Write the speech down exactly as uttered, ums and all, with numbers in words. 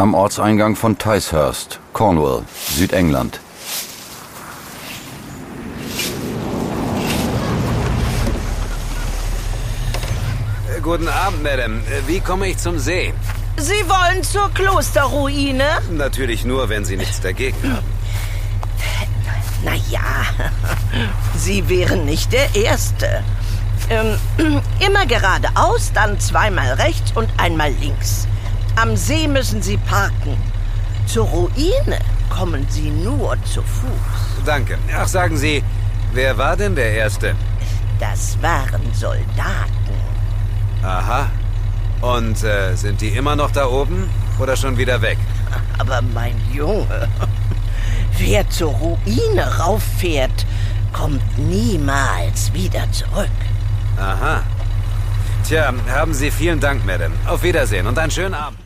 am Ortseingang von Ticehurst, Cornwall, Südengland. Guten Abend, Madame. Wie komme ich zum See? Sie wollen zur Klosterruine? Natürlich nur, wenn Sie nichts dagegen haben. Na ja, Sie wären nicht der Erste. Ähm, immer geradeaus, dann zweimal rechts und einmal links. Am See müssen Sie parken. Zur Ruine kommen Sie nur zu Fuß. Danke. Ach, sagen Sie, wer war denn der Erste? Das waren Soldaten. Aha. Und äh, sind die immer noch da oben oder schon wieder weg? Aber mein Junge, wer zur Ruine rauffährt, kommt niemals wieder zurück. Aha. Tja, haben Sie vielen Dank, Madame. Auf Wiedersehen und einen schönen Abend.